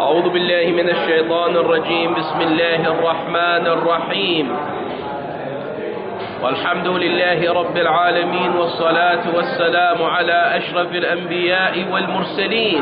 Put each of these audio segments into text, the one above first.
أعوذ بالله من الشيطان الرجيم. بسم الله الرحمن الرحيم. والحمد لله رب العالمين، والصلاة والسلام على أشرف الأنبياء والمرسلين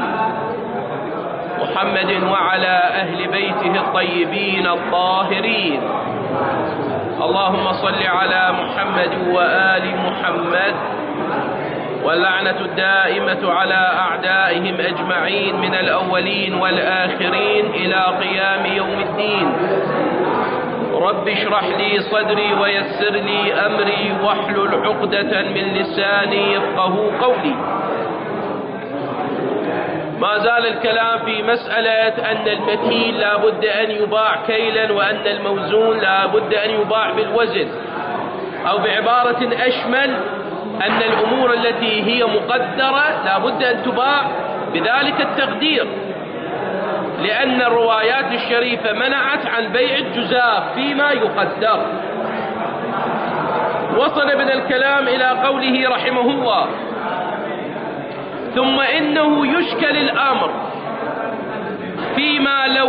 محمد وعلى أهل بيته الطيبين الطاهرين. اللهم صل على محمد وآل محمد، واللعنة الدائمة على أعدائهم أجمعين من الأولين والآخرين إلى قيام يوم الدين. رب اشرح لي صدري ويسر لي أمري واحلل عقدة من لساني يفقه قولي. ما زال الكلام في مسألة أن المكيل لا بد أن يباع كيلا، وأن الموزون لا بد أن يباع بالوزن، أو بعبارة أشمل أن الأمور التي هي مقدرة لا بد أن تباع بذلك التقدير، لأن الروايات الشريفة منعت عن بيع الجزاف فيما يقدر. وصل من الكلام إلى قوله رحمه الله: ثم إنه يشكل الأمر فيما لو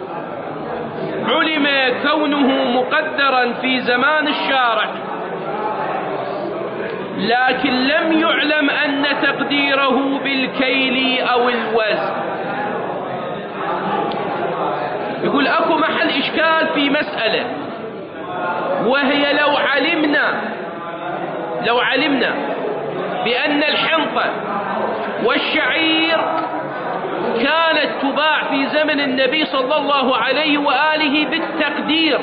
علم كونه مقدرا في زمان الشارع، لكن لم يعلم أن تقديره بالكيل أو الوزن. يقول أكو محل إشكال في مسألة، وهي لو علمنا بأن الحنطة والشعير كانت تباع في زمن النبي صلى الله عليه وآله بالتقدير،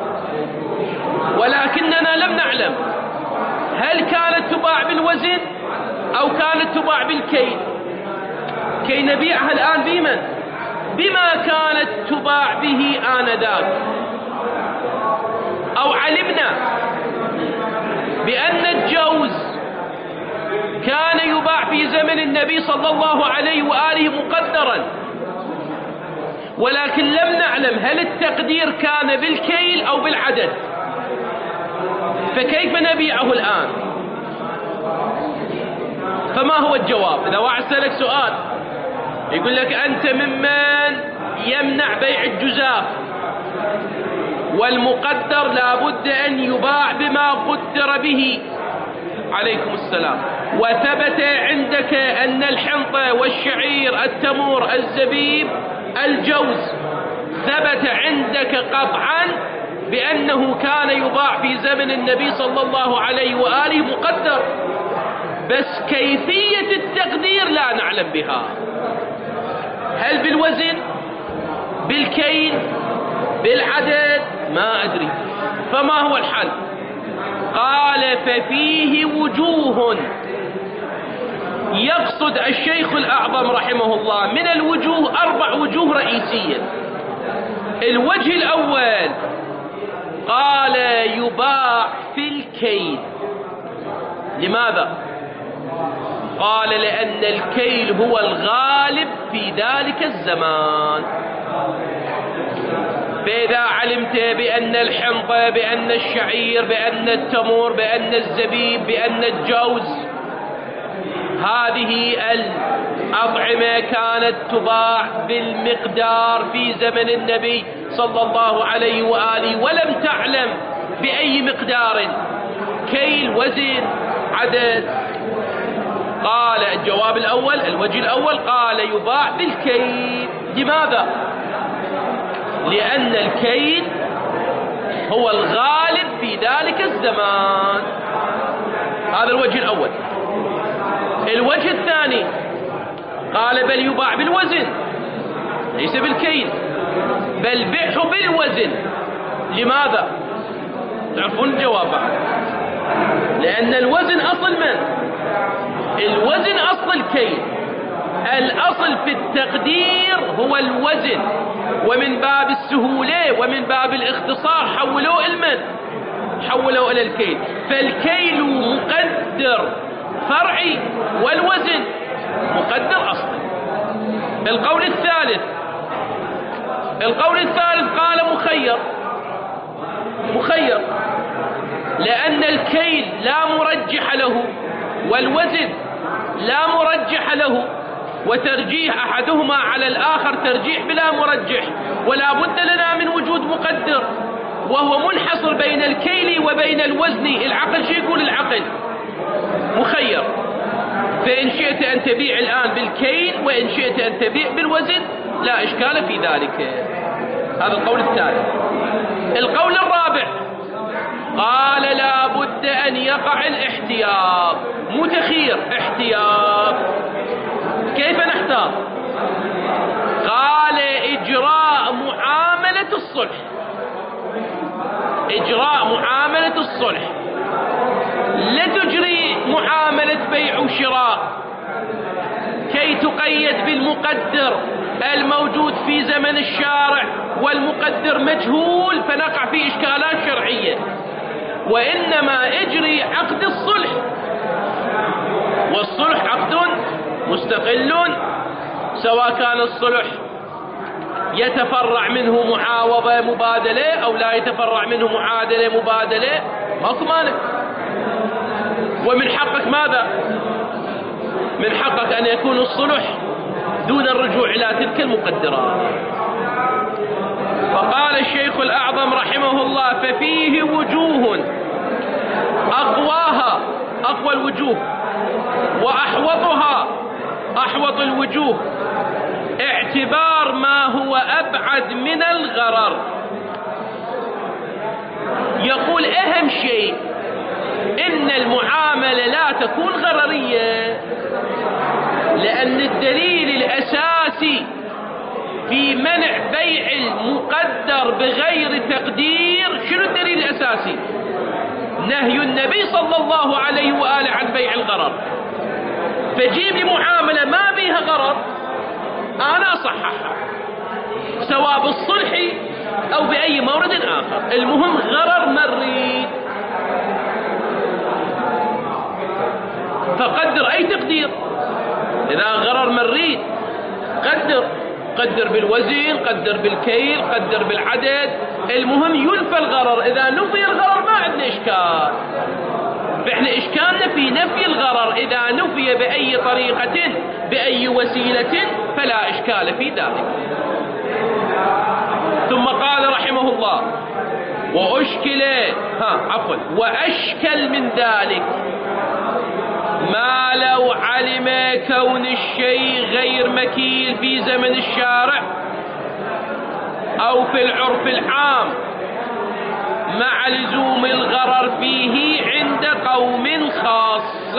ولكننا لم نعلم هل كانت تباع بالوزن أو كانت تباع بالكيل، كي نبيعها الآن بما كانت تباع به آنذاك. أو علمنا بأن الجوز كان يباع في زمن النبي صلى الله عليه وآله مقدرا، ولكن لم نعلم هل التقدير كان بالكيل أو بالعدد، فكيف نبيعه الآن؟ فما هو الجواب؟ إذا واحد سألك سؤال يقول لك أنت ممن يمنع بيع الجزاف، والمقدر لا بد أن يباع بما قدر به، عليكم السلام، وثبت عندك أن الحنطة والشعير التمور الزبيب الجوز ثبت عندك قطعا بأنه كان يباع في زمن النبي صلى الله عليه وآله مقدر، بس كيفية التقدير لا نعلم بها، هل بالوزن بالكيل بالعدد ما أدري. فما هو الحل؟ قال: ففيه وجوه. يقصد الشيخ الأعظم رحمه الله من الوجوه 4 وجوه رئيسية. الوجه الأول قال: يباع في الكيل. لماذا؟ قال: لأن الكيل هو الغالب في ذلك الزمان. فإذا علمت بأن الحنطة، بأن الشعير، بأن التمور، بأن الزبيب، بأن الجوز، هذه الأطعمة كانت تباع بالمقدار في زمن النبي صلى الله عليه وآله، ولم تعلم بأي مقدار، كيل، وزن، عدد. قال الجواب الأول، الوجه الأول، قال: يباع بالكيل. لماذا؟ لأن الكيل هو الغالب في ذلك الزمان. هذا الوجه الأول. الوجه الثاني قال: بل يباع بالوزن، ليس بالكيل، بل بيعه بالوزن. لماذا؟ تعرفون الجواب؟ لأن الوزن أصل من؟ الوزن أصل الكيل، الأصل في التقدير هو الوزن، ومن باب السهولة ومن باب الاختصار حولوه إلى الكيل. فالكيل مقدر فرعي، والوزن مقدر أصلي. القول الثالث قال: مخير، لأن الكيل لا مرجح له، والوزن لا مرجح له، وترجيح أحدهما على الآخر ترجيح بلا مرجح، ولا بد لنا من وجود مقدر وهو منحصر بين الكيل وبين الوزن. العقل شو يقول؟ العقل مخير، فإن شئت أن تبيع الآن بالكيل وإن شئت أن تبيع بالوزن لا إشكال في ذلك. هذا القول الثالث. القول الرابع قال لا بد أن يقع الاحتياط، مو تخير، احتياط. كيف نحتاط؟ قال إجراء معاملة الصلح، إجراء معاملة الصلح، لا تجري معاملة بيع وشراء كي تقيد بالمقدر الموجود في زمن الشارع والمقدر مجهول فنقع في إشكالات شرعية، وإنما اجري عقد الصلح، والصلح عقد مستقل، سواء كان الصلح يتفرع منه معاوضة مبادلة أو لا يتفرع منه معادلة مبادلة، ماكو مانع. ومن حقك ماذا؟ من حقك أن يكون الصلح دون الرجوع إلى تلك المقدرات. فقال الشيخ الأعظم رحمه الله ففيه وجوه أقواها أقوى الوجوه وأحوطها أحوط الوجوه اعتبار ما هو أبعد من الغرر. يقول أهم شيء إن المعاملة لا تكون غررية، لأن الدليل الأساسي في منع بيع المقدر بغير تقدير شنو الدليل الأساسي؟ نهي النبي صلى الله عليه وآله عن بيع الغرر. فجيب لي معاملة ما بيها غرر أنا أصححها سواء بالصلح أو بأي مورد آخر، المهم غرر مريد، فقدر أي تقدير. إذا غرر مريد قدر بالوزن، قدر بالكيل، قدر بالعدد، المهم ينفى الغرر. إذا نفي الغرر ما عندنا إشكال، فإحنا إشكالنا في نفي الغرر، إذا نفي بأي طريقة بأي وسيلة فلا إشكال في ذلك. ثم قال رحمه الله وأشكل من ذلك ما لو علم كون الشيء غير مكيل في زمن الشارع أو في العرف العام مع لزوم الغرر فيه عند قوم خاص.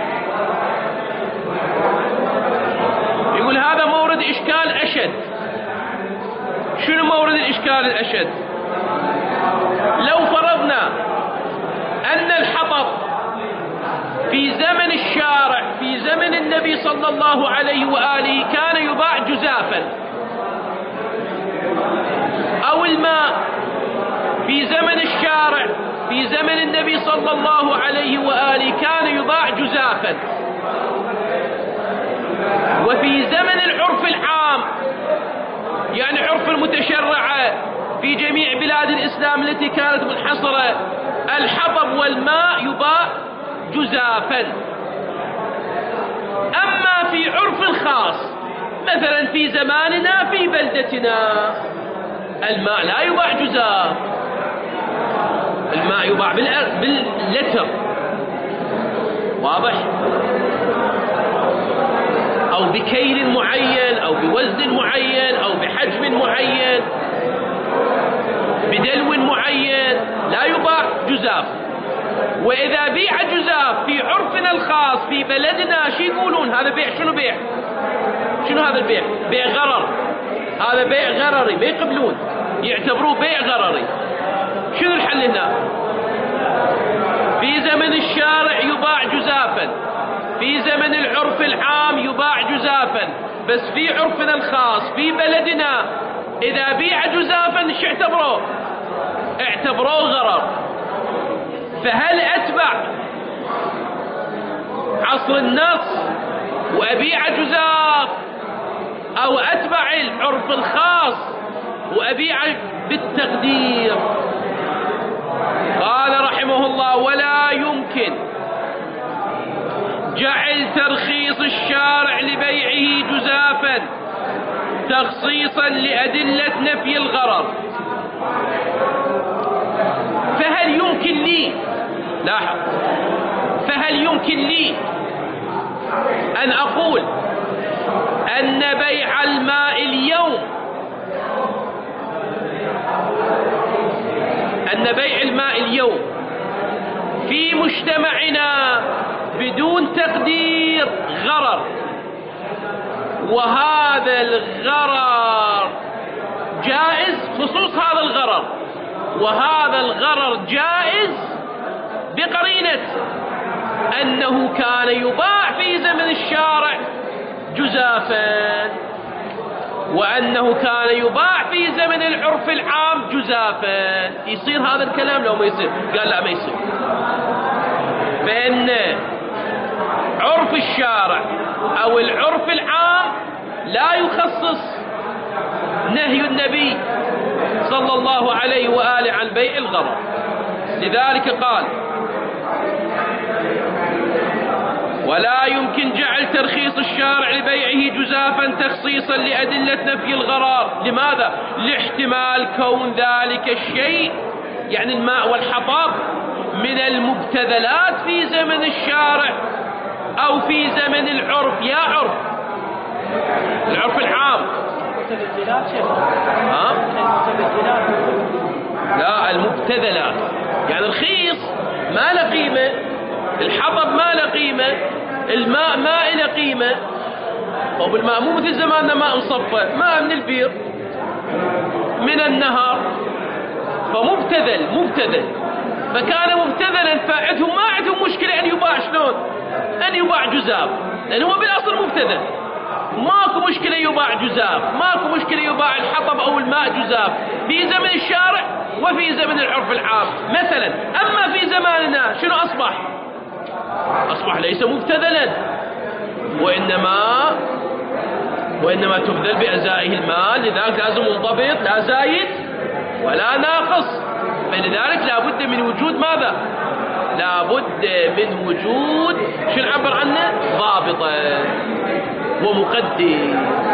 يقول هذا مورد إشكال أشد. شنو مورد الإشكال الأشد؟ لو فرضنا أن الحطب في زمن الشارع في زمن النبي صلى الله عليه وآله كان يباع جزافا، أو الماء في زمن الشارع في زمن النبي صلى الله عليه وآله كان يباع جزافا، وفي زمن العرف العام يعني عرف المتشرعة في جميع بلاد الإسلام التي كانت منحصرة الحطب والماء يباع جزافا. أما في عرف الخاص مثلا في زماننا في بلدتنا الماء لا يباع جزاف، الماء يباع باللتر، واضح؟ أو بكيل معين أو بوزن معين أو بحجم معين بدلو معين، لا يباع جزاف. وإذا بيع جزاف في عرفنا الخاص في بلدنا شو يقولون؟ هذا بيع شنو بيع؟ شنو هذا البيع؟ بيع غرر، هذا بيع غرري، ما يقبلون، يعتبروه بيع غرري. شنو الحل هنا؟ في زمن الشارع يباع جزافا، في زمن العرف العام يباع جزافا، بس في عرفنا الخاص في بلدنا إذا بيع جزافا شو اعتبروه؟ اعتبروه غرر. فهل أتبع عصر النص وأبيع جزاف، أو أتبع العرف الخاص وأبيع بالتقدير؟ قال رحمه الله ولا يمكن جعل ترخيص الشارع لبيعه جزافا تخصيصا لأدلة نفي الغرر. فهل يمكن لي، لاحظ، فهل يمكن لي أن أقول أن بيع الماء اليوم، أن بيع الماء اليوم في مجتمعنا بدون تقدير غرر، وهذا الغرر جائز، خصوص هذا الغرر، وهذا الغرر جائز بقرينة أنه كان يباع في زمن الشارع جزافا، وأنه كان يباع في زمن العرف العام جزافا. يصير هذا الكلام لو ما يصير؟ قال لا ما يصير، فإن عرف الشارع أو العرف العام لا يخصص نهي النبي صلى الله عليه وآله عن بيع الغرر. لذلك قال: ولا يمكن جعل ترخيص الشارع لبيعه جزافا تخصيصا لأدلة نفي الغرار. لماذا؟ لاحتمال كون ذلك الشيء، يعني الماء والحطب، من المبتذلات في زمن الشارع أو في زمن العرف. يا عرف، العرف العام. لا، المبتذلات يعني رخيص ما له قيمة، الحطب ما له قيمة، الماء ما له قيمة. وبالماء مو مثل زماننا ماء مصفى، ماء من البير من النهر، فمبتذل. فكان مبتذلا، فعندهم ما عندهم مشكلة أن يباع. شلون؟ أن يباع جزاف، لأنه هو بالأصل مبتذل، ماكو مشكلة يباع جزاف، ماكو مشكلة يباع الحطب أو الماء جزاف في زمن الشارع وفي زمن العرف العام مثلا. أما في زماننا شنو أصبح ليس مبتذلا، وإنما تبذل بأزائه المال. لذلك لازم منضبط، لا زايد ولا ناقص. فلذلك لا بد من وجود ماذا؟ لا بد من وجود شو نعبر عنه؟ ضابطا ومقدر.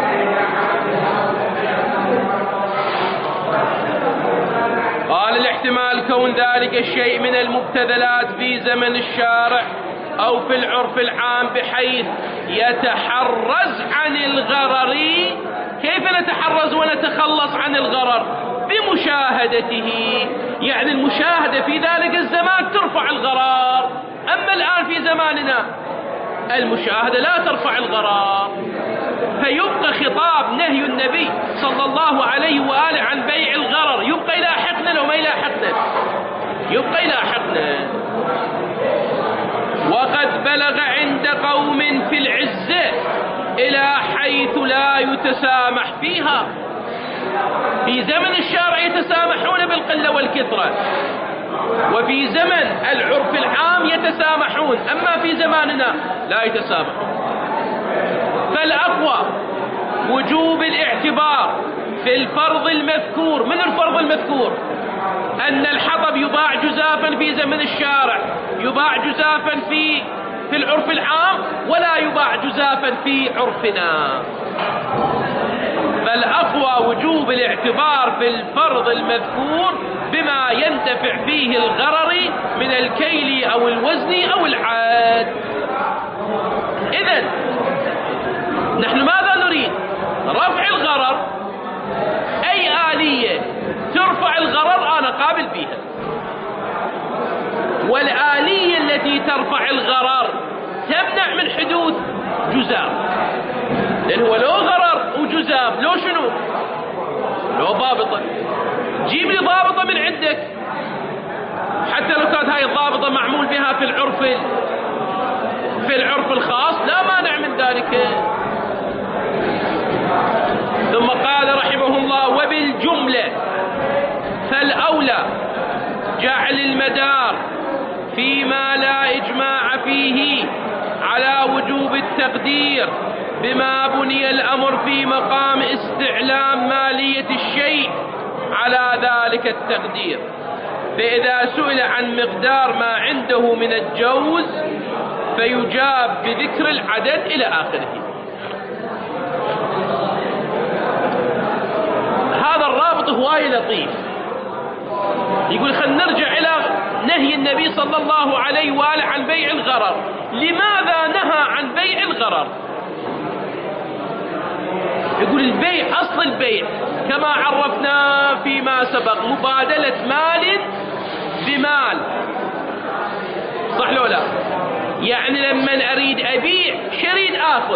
قال: الاحتمال كون ذلك الشيء من المبتذلات في زمن الشارع أو في العرف العام بحيث يتحرز عن الغرر. كيف نتحرز ونتخلص عن الغرر؟ بمشاهدته، يعني المشاهدة في ذلك الزمان ترفع الغرار. أما الآن في زماننا المشاهدة لا ترفع الغرار، فيبقى خطاب نهي النبي صلى الله عليه وآله عن بيع الغرر يبقى يلاحقنا لو ما يلاحقنا، يبقى يلاحقنا. وقد بلغ عند قوم في العزة إلى حيث لا يتسامح فيها. في زمن الشارع يتسامحون بالقلة والكثرة، وفي زمن العرف العام يتسامحون، أما في زماننا لا يتسامحون. فالأقوى وجوب الاعتبار في الفرض المذكور. من الفرض المذكور؟ أن الحطب يباع جزافا في زمن الشارع، يباع جزافا في العرف العام، ولا يباع جزافا في عرفنا. فالأقوى وجوب الاعتبار في الفرض المذكور بما ينتفع فيه الغرر من الكيل أو الوزن أو العاد. إذن نحن ماذا نريد؟ رفع الغرر. أي آلية ترفع الغرر أنا قابل بها، والآلية التي ترفع الغرر تمنع من حدوث جزاف، لأن هو لو غرر وجزاف لو شنو؟ لو ضابطة. جيب لي ضابطة من عندك، حتى لو كانت هاي الضابطة معمول بها في العرف الخاص لا مانع من ذلك. ثم قال رحمه الله: وبالجملة فالأولى جعل المدار فيما لا إجماع فيه على وجوب التقدير بما بني الأمر في مقام استعلام مالية الشيء على ذلك التقدير. فإذا سئل عن مقدار ما عنده من الجوز فيجاب بذكر العدد إلى آخره. هذا الرابط هواي لطيف. يقول خلينا نرجع إلى نهي النبي صلى الله عليه وآله عن بيع الغرر. لماذا نهى عن بيع الغرر؟ يقول البيع، أصل البيع كما عرفنا فيما سبق مبادلة مال بمال، صح لو لا؟ يعني لما أريد أبيع شريد آخذ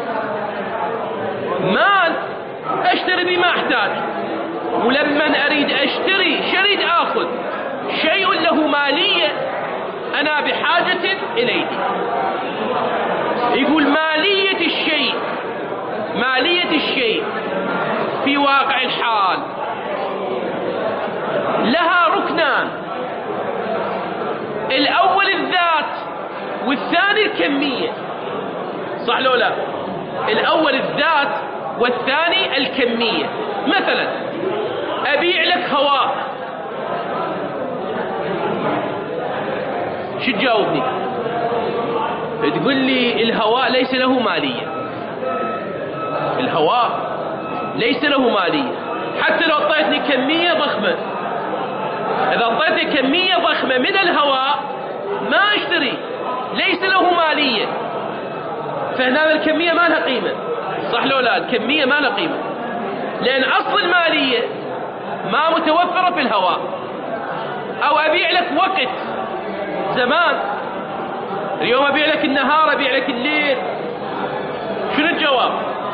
مال أشتري بما أحتاج، ولما أريد أشتري شريد آخذ شيء له مالية أنا بحاجة إليه. يقول مالية الشيء في واقع الحال لها ركنان، الأول الذات والثاني الكمية، صح لو لا؟ الأول الذات والثاني الكمية. مثلا أبيع لك هواء، شو تجاوبني؟ تقول لي الهواء ليس له مالية، الهواء ليس له مالية حتى لو أعطيتني كمية ضخمة. إذا أعطيتني كمية ضخمة من الهواء ما أشتري، ليس له مالية، فهنا الكمية ما لها قيمة، صح لو لا؟ الكمية ما لها قيمة لأن أصل المالية ما متوفرة في الهواء. أو أبيع لك وقت، زمان، اليوم أبيع لك النهار، أبيع لك الليل، شنو الجواب؟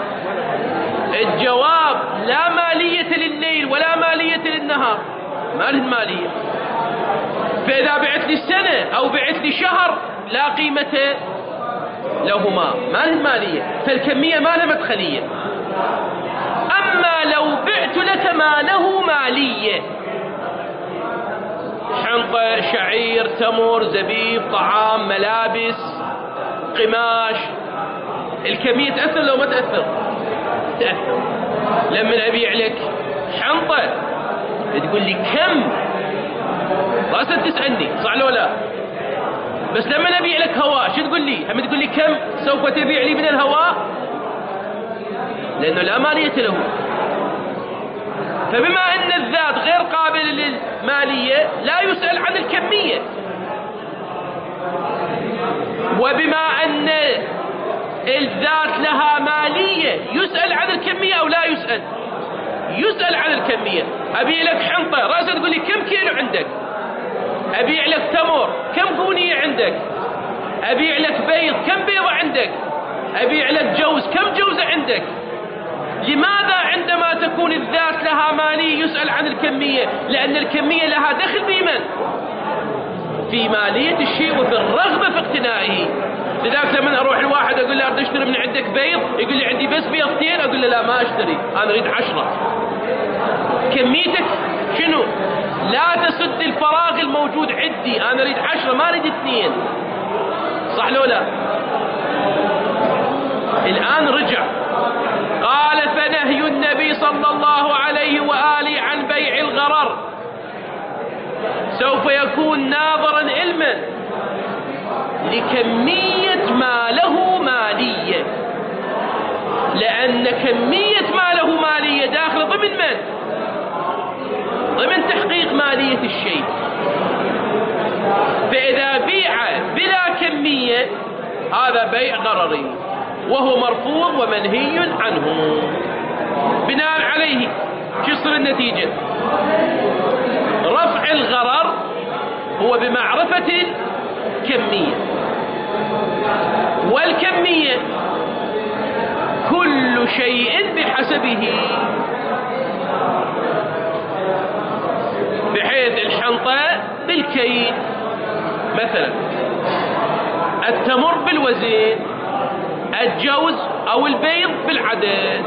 الجواب لا مالية لليل ولا مالية للنهار، ما لهم مالية. فإذا بعت لي سنة أو بعت لي شهر لا قيمة لهما، ما لهم مالية، فالكمية ما لها مدخلية. أما لو بعت لك ما له مالية، حنطة، شعير، تمر، زبيب، طعام، ملابس، قماش، الكمية تأثر لو ما تأثر؟ تأثر. لما أبيع لك حنطة تقول لي كم، راسا تسألني، صح لو لا؟ بس لما أبيع لك هواء شو تقول لي؟ هم تقول لي كم سوف تبيع لي من الهواء؟ لأنه لا مالية له. فبما أن الذات غير قابل للمالية لا يسأل عن الكمية، وبما أن الذات لها مالية يسأل عن الكمية أو لا يسأل؟ يسأل عن الكمية. أبيع لك حنطة، رأسا تقول لي كم كيلو عندك؟ أبيع لك تمر، كم قونية عندك؟ أبيع لك بيض، كم بيضة عندك؟ أبيع لك جوز، كم جوزة عندك؟ لماذا عندما تكون الذات لها مالية يسأل عن الكمية؟ لأن الكمية لها دخل بمن؟ في مالية الشيء وفي الرغبة في اقتنائه. لذلك لما أروح الواحد أقول له أريد أشتري من عندك بيض، يقول لي عندي بس بيضتين، أقول له لا ما أشتري، أنا أريد 10. كميتك شنو؟ لا تسد الفراغ الموجود عندي، أنا أريد 10 ما أريد 2، صح لو لا؟ الآن رجع قال فنهي النبي صلى الله عليه وآله عن بيع الغرر سوف يكون ناظرا علما لكمية ما له مالية، لأن كمية ما له مالية داخل ضمن من؟ ضمن تحقيق مالية الشيء. فإذا بيع بلا كمية هذا بيع غرري وهو مرفوض ومنهي عنه. بناء عليه شو يصير النتيجة؟ رفع الغرر هو بمعرفة الكمية، والكمية كل شيء بحسبه، بحيث الحنطة بالكيل مثلا، التمر بالوزن، الجوز أو البيض بالعدد.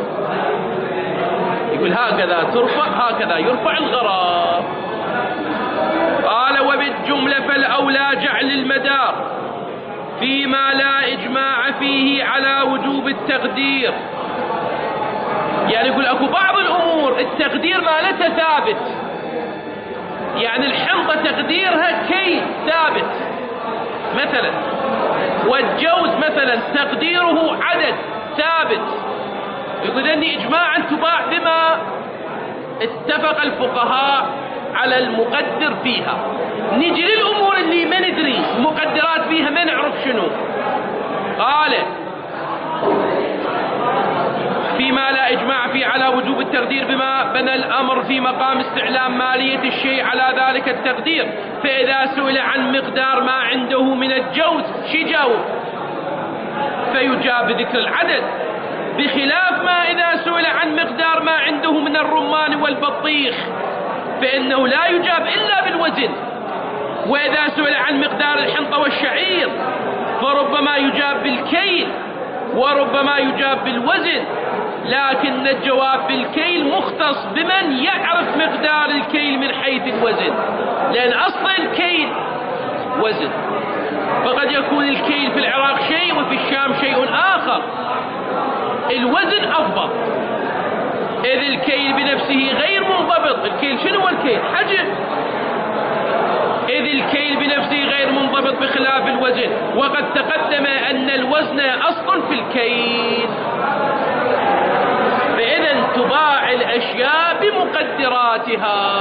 يقول هكذا ترفع، هكذا يرفع الغرر. قال وبالجملة فالأولى جعل المدار فيما لا إجماع فيه على وجوب التقدير. يعني يقول أكو بعض الأمور التقدير مالتها ثابت، يعني الحنطة تقديرها كي ثابت. مثلا والجوز مثلا تقديره عدد ثابت، يقول أني إجماعا تباع بما اتفق الفقهاء على المقدر فيها. نجي للأمور اللي ما ندري مقدرات فيها ما نعرف شنو. قال فيما لا إجماع فيه على وجوب التقدير بما بنى الأمر في مقام استعلام مالية الشيء على ذلك التقدير، فإذا سئل عن مقدار ما عنده من الجوز شي جاوب؟ فيجاب بذكر العدد، بخلاف ما إذا سئل عن مقدار ما عنده من الرمان والبطيخ فإنه لا يجاب إلا بالوزن. وإذا سئل عن مقدار الحنطة والشعير فربما يجاب بالكيل وربما يجاب بالوزن، لكن الجواب بالكيل مختص بمن يعرف مقدار الكيل من حيث الوزن، لأن أصل الكيل وزن، فقد يكون الكيل في العراق شيء وفي الشام شيء آخر. الوزن أضبط، إذ الكيل بنفسه غير منضبط. الكيل شنو هو الكيل؟ حجم. إذ الكيل بنفسه غير منضبط بخلاف الوزن، وقد تقدم أن الوزن أصل في الكيل. فإذا تباع الأشياء بمقدراتها.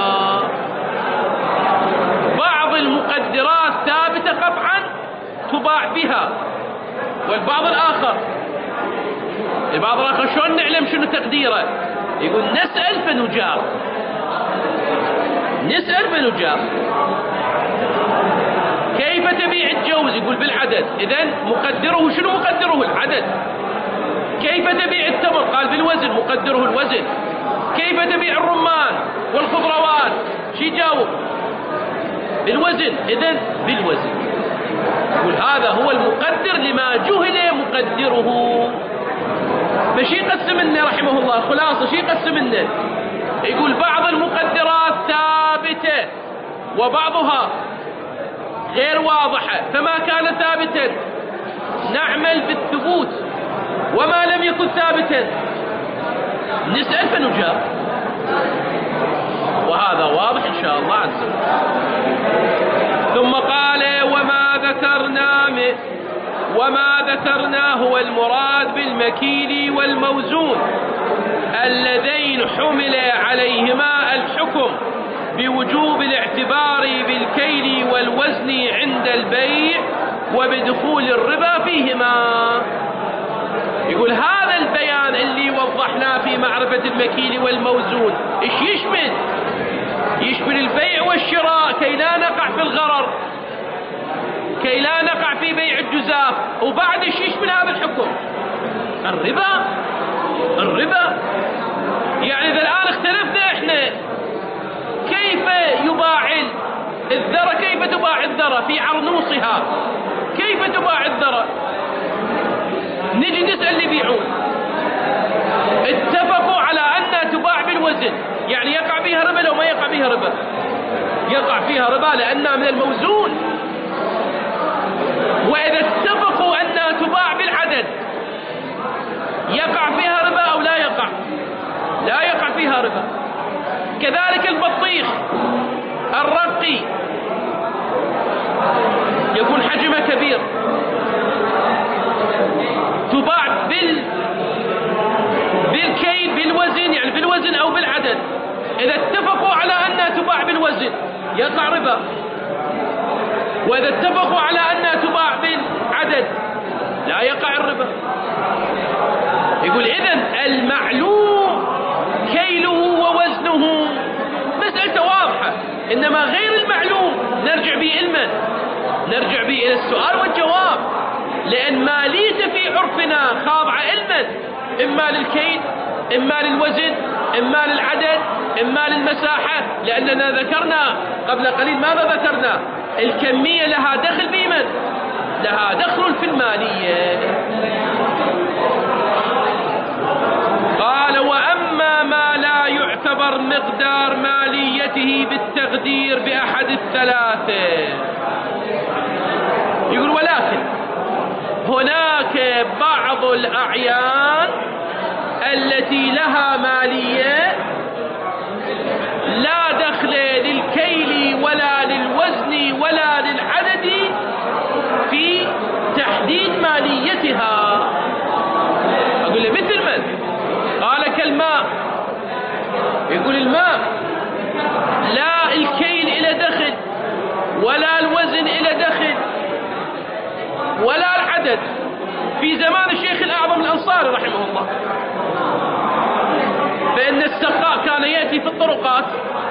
بعض المقدرات ثابتة قطعا تباع بها، والبعض الآخر شلون نعلم شنو تقديره؟ يقول نسأل فنجاب. كيف تبيع الجوز؟ يقول بالعدد. إذن مقدره شنو؟ مقدره العدد. كيف تبيع التمر؟ قال بالوزن، مقدره الوزن. كيف تبيع الرمان والخضروات؟ شي جاوب؟ بالوزن. إذن بالوزن. يقول هذا هو المقدر لما جهل مقدره. فشي قسم لنا رحمه الله خلاصة، شي قسم لنا؟ يقول بعض المقدرات ثابتة وبعضها غير واضحة، فما كان ثابتا نعمل بالثبوت، وما لم يكن ثابتا نسأل فنجاب. وهذا واضح إن شاء الله عز وجل. ثم قال وما ذكرنا هو المراد بالمكيل والموزون اللذين حمل عليهما الحكم بوجوب الاعتبار بالكيل والوزن عند البيع وبدخول الربا فيهما. يقول هذا البيان اللي وضحناه في معرفة المكيل والموزون ايش يشمل؟ يشمل البيع والشراء كي لا نقع في الغرر، كي لا نقع في بيع الجزاف. وبعد ايش يشمل هذا الحكم؟ الربا. يعني إذا الآن اختلفنا احنا كيف يباع الذرة، كيف تباع الذرة في عرنوصها، كيف تباع الذرة؟ نجي نسأل اللي يبيعون، اتفقوا على أنها تباع بالوزن، يعني يقع فيها ربا لو ما يقع فيها ربا؟ يقع فيها ربا لأنها من الموزون. وإذا اتفقوا أنها تباع بالعدد يقع فيها ربا أو لا يقع؟ لا يقع فيها ربا. كذلك البطيخ الرقي يكون حجمه كبير، تباع بالكيل بالوزن، يعني بالوزن أو بالعدد. إذا اتفقوا على أنها تباع بالوزن يقع ربا، وإذا اتفقوا على أنها تباع بالعدد لا يقع الربا. يقول إذن المعلوم كيله ووزنه مسألة واضحة، إنما غير المعلوم نرجع به علما، نرجع به إلى السؤال والجواب، لأن ماليته في عرفنا خاضعة علما، إما للكيل إما للوزن إما للعدد إما للمساحة. لأننا ذكرنا قبل قليل ماذا ذكرنا؟ الكمية لها دخل بمن؟ لها دخل في المالية. قال وأما ما لا يعتبر مقدار ماليته بالتقدير بأحد الثلاثة، يقول ولكن هناك بعض الأعيان التي لها مالية لا دخل للكيل ولا للوزن ولا للعدد في تحديد الماء، يقول الماء لا الكيل إلى دخل ولا الوزن إلى دخل ولا العدد في زمان الشيخ الأعظم الأنصاري رحمه الله. فإن السقاء كان يأتي في الطرقات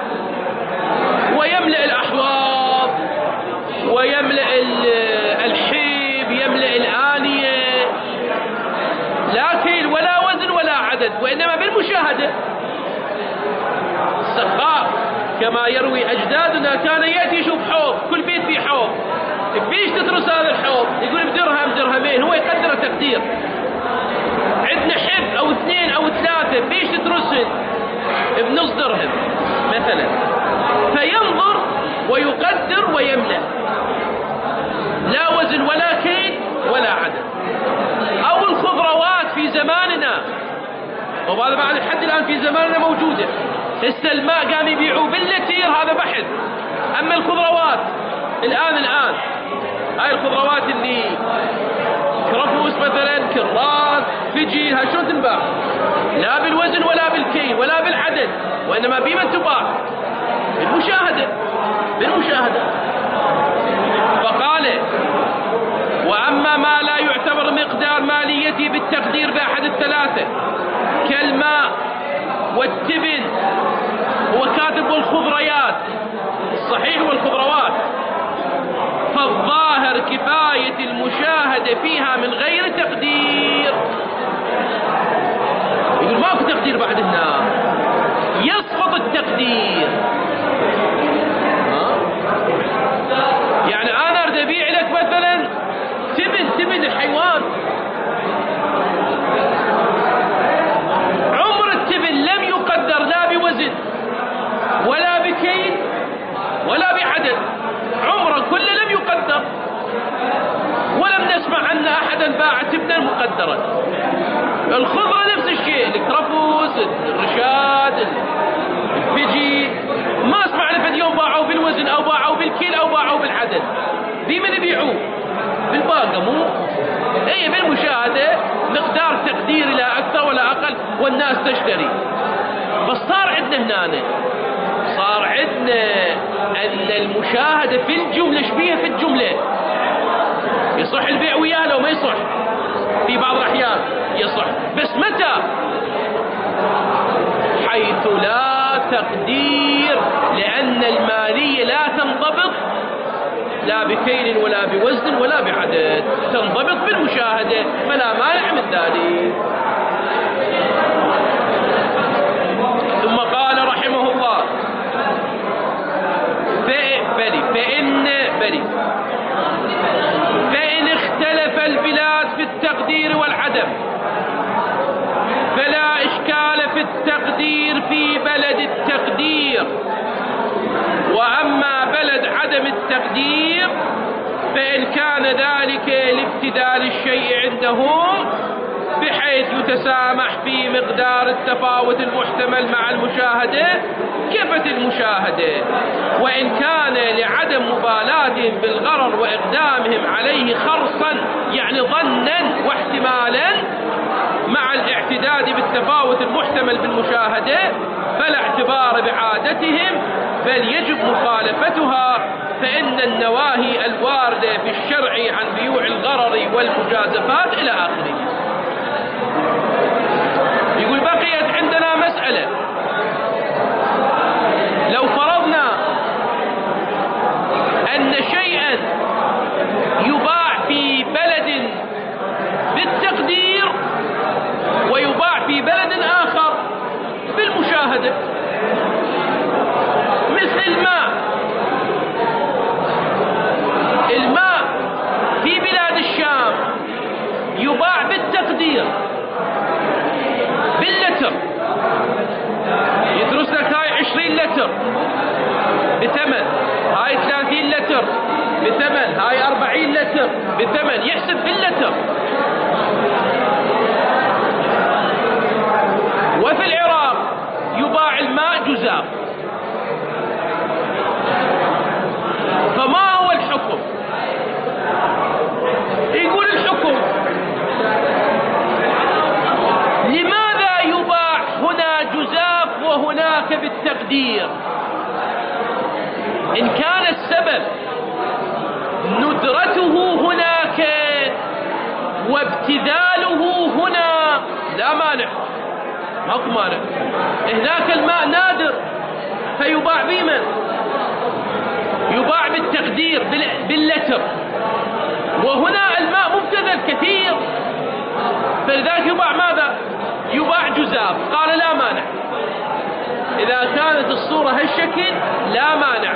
ويملأ الأحواض ويملأ الحيب، يملأ الآنية، لا كيل ولا وزن ولا عدد، وإنما بالمشاهدة. السقاء كما يروي أجدادنا كان يأتي يشوف حوض، كل بيت فيه حوض، بيش تدرس هذا الحوض؟ يقول بدرهم درهمين، هو يقدر تقدير. عندنا حب أو 2 أو 3، بيش تدرسهن؟ بنص درهم مثلا. فينظر ويقدر ويملأ، لا وزن ولا كيل ولا عدد. أو الخضروات في زماننا، وهذا بعد لحد الآن في زماننا موجودة. هسه الماء قام يبيعوه باللتير، هذا بحث. أما الخضروات الآن هاي الخضروات اللي كرفوس مثلا، كراث، فجي، ها شلون تنباع؟ لا بالوزن ولا بالكيل ولا بالعدد، وإنما بمن تباع؟ بالمشاهدة. فقال: وأما ما لا يعتبر مقدار ماليته بالتقدير بأحد الثلاثة كالماء والتبن، هو كاتب والخضريات، الصحيح والخضروات، فالظاهر كفاية المشاهدة فيها من غير تقدير. يقول ماكو تقدير بعد هنا، يسقط التقدير. يعني أنا أريد أبيع لك مثلا تبن الحيوان، عمر التبن لم يقدر لا بوزن ولا بكيل ولا بعدد، عمره كله لم يقدر، ولم نسمع أن أحدا باع تبنا مقدرا. الخضرة نفس الشيء، الكرفوس، الرشاد، الفجي، ما اسمعنا في اليوم باعوا بالوزن أو باعوا بالكيل أو باعوا بالعدد. بمن يبيعوه؟ بالباقة، مو هي بالمشاهدة، مقدار تقدير لا أكثر ولا أقل، والناس تشتري. بس صار عندنا أن المشاهدة في الجملة شبيهة في الجملة. يصح البيع وياه لو ما يصح؟ في بعض الأحيان يصح، بس متى؟ حيث لا تقدير، لأن المالية لا تنضبط لا بكيل ولا بوزن ولا بعدد، تنضبط بالمشاهدة، فلا مانع من ذلك. ثم قال رحمه الله: فإن اختلف البلاد في التقدير والعدم فلا إشكال في التقدير في بلد التقدير، وأما بلد عدم التقدير فإن كان ذلك لابتدال الشيء عندهم بحيث يتسامح في مقدار التفاوت المحتمل مع المشاهدة كفت المشاهدة، وإن كان لعدم مبالاتهم بالغرر وإقدامهم عليه خرصا، يعني ظنا واحتمالا مع الاعتداد بالتفاوت المحتمل بالمشاهدة، فلا اعتبار بعادتهم بل يجب مخالفتها، فإن النواهي الواردة في الشرع عن بيوع الغرر والمجازفات إلى آخره. يقول بقيت عندنا مسألة، لو فرضنا أن شيئا يباع في بلد بالتقدير ويباع في بلد آخر بالمشاهدة، مثل الماء في بلاد الشام يباع بالتقدير باللتر، يدرس لك هاي 20 لتر بثمن، هاي 30 لتر بثمن، هاي 40 لتر بثمن، يحسب باللتر. وفي العراق يباع الماء جزاف. فما هو الحكم؟ يقول الحكم: لماذا يباع هنا ذاك بالتقدير. إن كان السبب ندرته هناك وابتذاله هنا لا مانع، ماكو مانع. هناك الماء نادر فيباع بمن؟ يباع بالتقدير باللتر، وهنا الماء مبتذل كثير، فلذلك يباع ماذا؟ يباع جزاف. قال لا مانع، إذا كانت الصورة هالشكل لا مانع.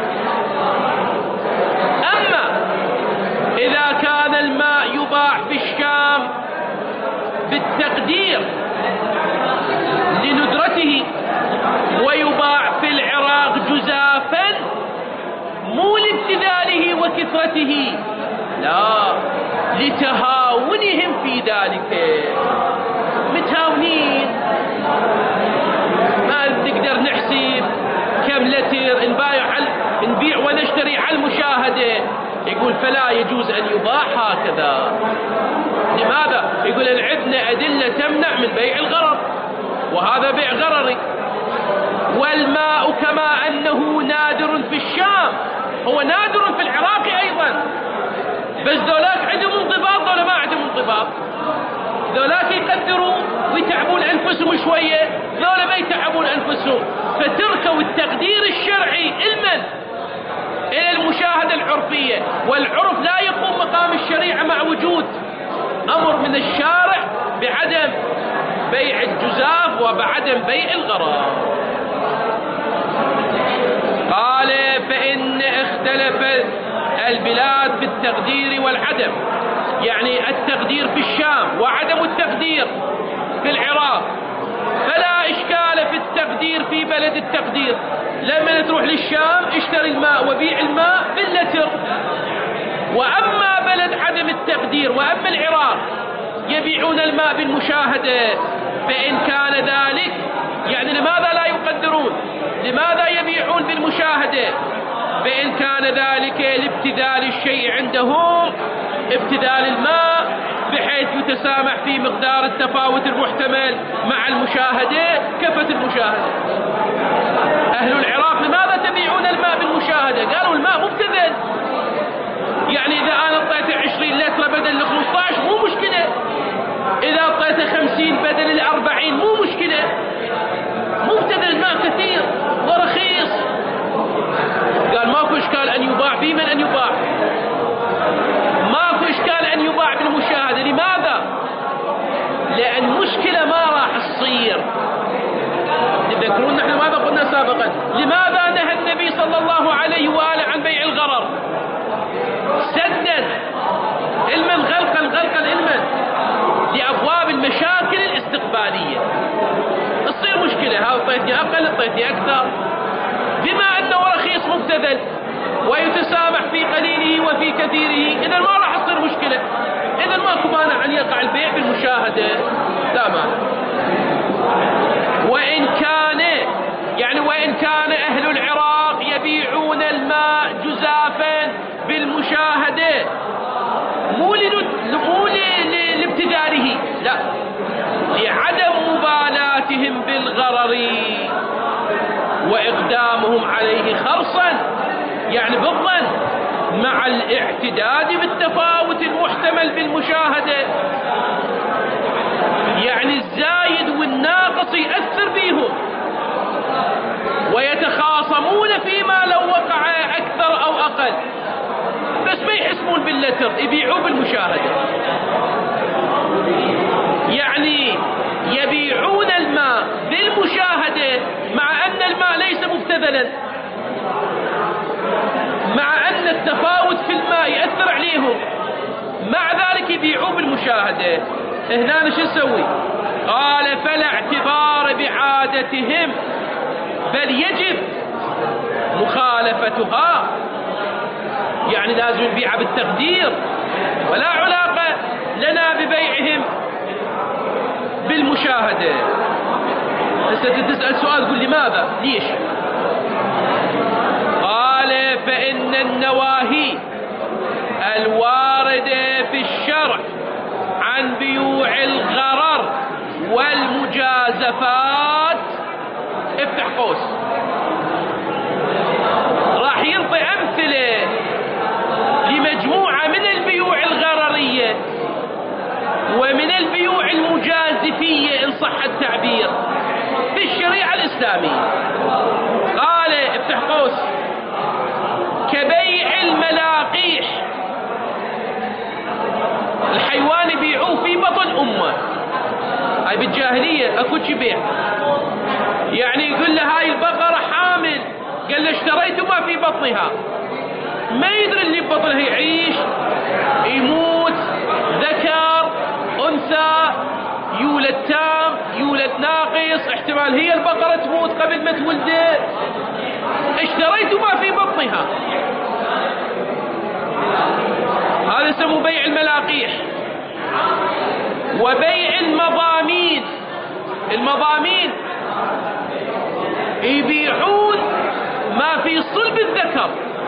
أما إذا كان الماء يباع في الشام بالتقدير لندرته ويباع في العراق جزافا مو لابتذاله وكثرته، لا، لتهاونهم في ذلك. متهاونين، ما نقدر نحسب كم لتر نبيع ونشتري على المشاهدة. يقول فلا يجوز أن يباع هكذا. لماذا؟ يقول أن عندنا أدلة تمنع من بيع الغرر، وهذا بيع غرري. والماء كما أنه نادر في الشام هو نادر في العراق أيضا، بس ذولاك عندهم انضباط، ذولا ما عندهم انضباط. ذولاك يقدروا ويتعبون أنفسهم شوية، ذولا ما يتعبون أنفسهم، فتركوا التقدير الشرعي إلى المشاهدة العرفية. والعرف لا يقوم مقام الشريعة مع وجود أمر من الشارع بعدم بيع الجزاف وبعدم بيع الغرار. قال فإن اختلف البلاد بالتقدير والعدم، يعني التقدير في الشام وعدم التقدير في العراق، فلا إشكال في التقدير في بلد التقدير. لما تروح للشام اشتري الماء وبيع الماء باللتر. وأما بلد عدم التقدير وأما العراق يبيعون الماء بالمشاهدة، فإن كان ذلك، يعني لماذا لا يقدرون؟ لماذا يبيعون بالمشاهدة؟ فإن كان ذلك لابتذال الشيء عندهم، ابتذال الماء بحيث يتسامح في مقدار التفاوت المحتمل مع المشاهدة. كفت المشاهدة. أهل العراق لماذا تبيعون الماء بالمشاهدة؟ قالوا الماء مبتذل، يعني إذا أنا أعطيته 20 لتر بدل 15 مو مشكلة، إذا أعطيته 50 بدل 40 مو مشكلة. مبتذل الماء كثير ورخيص. قال ماكو إشكال أن يباع. بمن أن يباع؟ ماكو إشكال أن يباع بالمشاهدة. لماذا؟ لأن مشكلة ما راح تصير. تذكرون نحن ماذا قلنا سابقا؟ لماذا نهى النبي صلى الله عليه وآله عن بيع الغرر؟ سدا علما غلقا علما لأبواب المشاكل الاستقبالية. تصير مشكلة، ها اعطيتني أقل اعطيتني أكثر، بما أنه رخيص مبتذل ويتسامح في قليله وفي كثيره، إذا ما راح تصير مشكلة. إذا ماكو مانع أن يقع البيع بالمشاهدة، لا مانع. وإن كان أهل العراق يبيعون الماء جزافا بالمشاهدة مو لابتذاله، لا، لعدم مبالاتهم بالغرر وإقدامهم عليه خرصا، يعني بالظن مع الاعتداد بالتفاوت المحتمل بالمشاهدة. يعني الزايد والناقص يأثر بيهم ويتخاصمون فيما لو وقع أكثر أو أقل، بس ما يحسبون باللتر، يبيعوا بالمشاهدة. يعني يبيعون الماء بالمشاهدة مع أن الماء ليس مبتذلا، مع أن التفاوت في الماء يأثر عليهم، مع ذلك يبيعوا بالمشاهدة. هنا شو نسوي؟ قال فلا اعتبار بعادتهم، بل يجب مخالفتها، يعني لازم نبيعها بالتقدير، ولا علاقة لنا ببيعهم بالمشاهدة. هسه تسأل سؤال تقول لماذا؟ ليش؟ قال فإن النواهي الواردة في الشرع عن بيوع الغرر والمجازفات، افتح قوس، الإسلامي. قال افتح قوس: كبيع الملاقيح، الحيوان يبيعوه في بطن أمه. هاي بالجاهلية أكو شي بيع، يعني يقول له هاي البقرة حامل، قال له اشتريت ما في بطنها، ما يدري اللي ببطنها يعيش يموت، ذكر أنثى، يولد تام يولد ناقص، احتمال هي البقرة تموت قبل ما تولده، اشتريت ما في بطنها. هذا يسموه بيع الملاقيح. وبيع المضامين، المضامين يبيعون ما في صلب الذكر،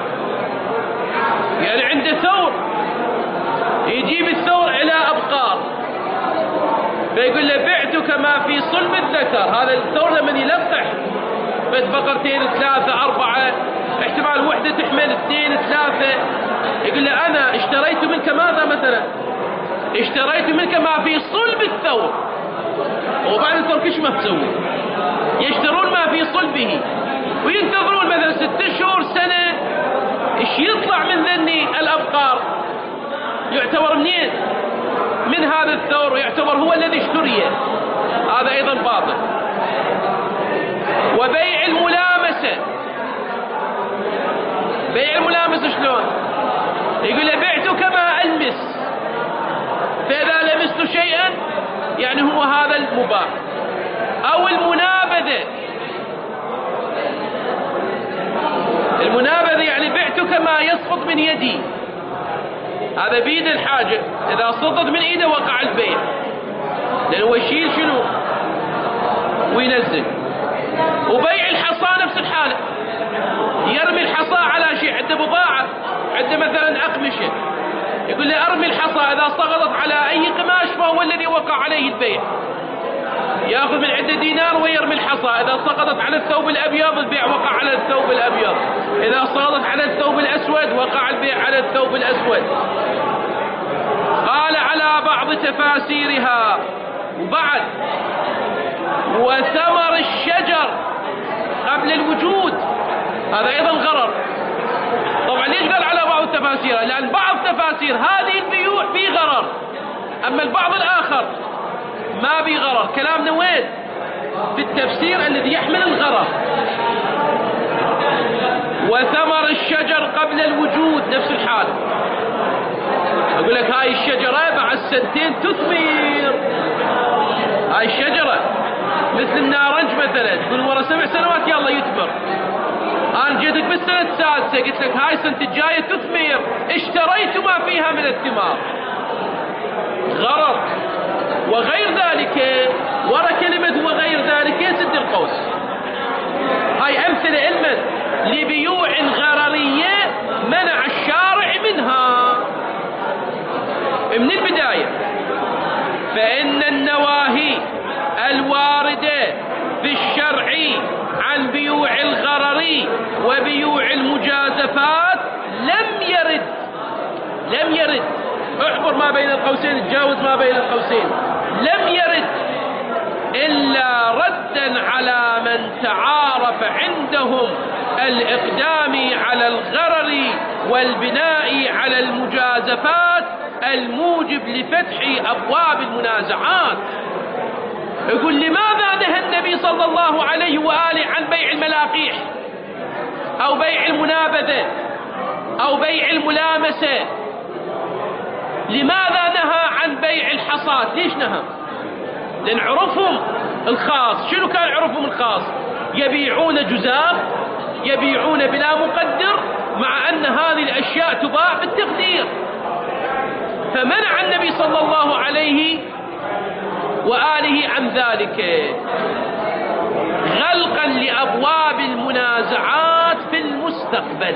يعني عنده ثور يجيب الثور إلى أبقار فيقول له بعتك ما في صلب الذكر. هذا الثور لما يلقح بد بقرتين ثلاثة أربعة، احتمال وحدة تحمل اثنين ثلاثة، يقول له أنا اشتريت منك ماذا مثلا؟ اشتريت منك ما في صلب الثور. وبعد الثور كش ما تسوي؟ يشترون ما في صلبه وينتظرون مثلا 6 أشهر سنة، ايش يطلع من ذني الأبقار؟ يعتبر منين؟ من هذا الثور، ويعتبر هو الذي اشتريه، هذا أيضا باطل. وبيع الملامسة، بيع الملامسة شلون؟ يقول له بعتك ما ألمس، فإذا لمست شيئا يعني هو هذا المباح. أو المنابذة، المنابذة يعني بعتك ما يسقط من يدي، هذا بيد الحاجة، إذا سقط من إيده وقع البيع، لأنه يشيل شنو وينزل. وبيع الحصى نفس الحالة، يرمي الحصى على شيء، عنده بضاعة، عنده مثلا أقمشة، يقول له أرمي الحصى، إذا سقطت على أي قماش فهو الذي وقع عليه البيع. يأخذ من عنده دينار ويرمي الحصى، إذا سقطت على الثوب الأبيض البيع وقع على الثوب الأبيض، إذا سقطت على الثوب الأسود وقع البيع على الثوب الأسود. قال على بعض تفاسيرها. وبعد وثمر الشجر قبل الوجود، هذا أيضا غرر. طبعا ليش قال على بعض التفاسير؟ لأن بعض تفاسير هذه البيوع في غرر، أما البعض الآخر ما بي غرر. كلامنا وين؟ في التفسير الذي يحمل الغرر. وثمر الشجر قبل الوجود نفس الحال، أقول لك هاي الشجرة بعد 2 سنين تثمر، هاي الشجرة مثل النارنج مثلا، تقول ورا 7 سنوات يلا يثمر. أنا جيتك بالسنة السادسة قلت لك هاي السنة الجاية تثمر، اشتريت ما فيها من الثمار، غرر. وغير ذلك، ورا كلمة وغير ذلك يسد القوس. هاي أمثلة علما لبيوع غررية منع الشارع منها من البداية. فإن النواهي الواردة في الشرع عن بيوع الغرر وبيوع المجازفات لم يرد، احفر ما بين القوسين، تجاوز ما بين القوسين، لم يرد إلا ردا على من تعارف عندهم الإقدام على الغرر والبناء على المجازفات الموجب لفتح أبواب المنازعات. يقول لماذا نهى النبي صلى الله عليه وآله عن بيع الملاقيح أو بيع المنابذة أو بيع الملامسة؟ لماذا نهى عن بيع الحصاة؟ ليش نهى؟ لأن عرفهم الخاص، شنو كان عرفهم الخاص؟ يبيعون جزاف، يبيعون بلا مقدر، مع أن هذه الأشياء تباع بالتقدير. فمنع النبي صلى الله عليه وآله عن ذلك، غلقا لأبواب المنازعات في المستقبل.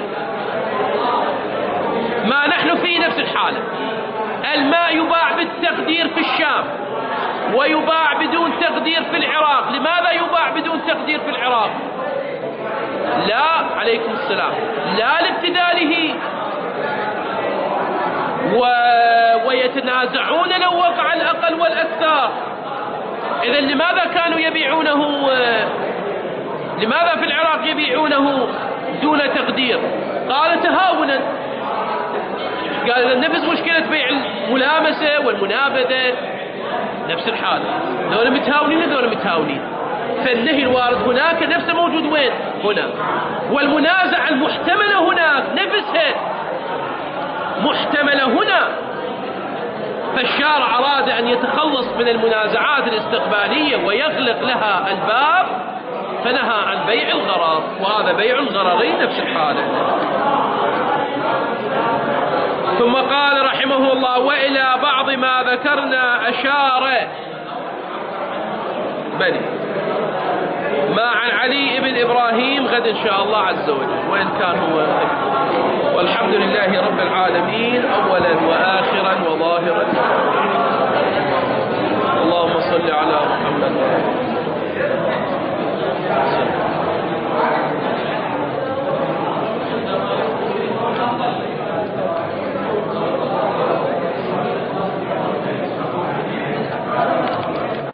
ما نحن في نفس الحالة، الماء يباع بالتقدير في الشام ويباع بدون تقدير في العراق. لماذا يباع بدون تقدير في العراق؟ لا، عليكم السلام، لا لابتذاله ويتنازعون لو وقع الأقل والأكثر. إذن لماذا كانوا يبيعونه لماذا في العراق يبيعونه دون تقدير؟ قال تهاونا. قال إذا نفس مشكلة بيع الملامسة والمنابذة نفس الحال، دول متهاونين دول متهاونين، فالنهي الوارد هناك نفسه موجود وين؟ هنا. والمنازعة المحتملة هناك نفسها محتملة هنا. فالشارع أراد أن يتخلص من المنازعات الاستقبالية ويغلق لها الباب، فنهى عن بيع الغرر، وهذا بيع الغررين نفس الحالة. ثم قال رحمه الله: وإلى بعض ما ذكرنا أشار بني ما عن علي بن إبراهيم غد إن شاء الله عز وجل، وإن كان هو. والحمد لله رب العالمين أولا وآخرا.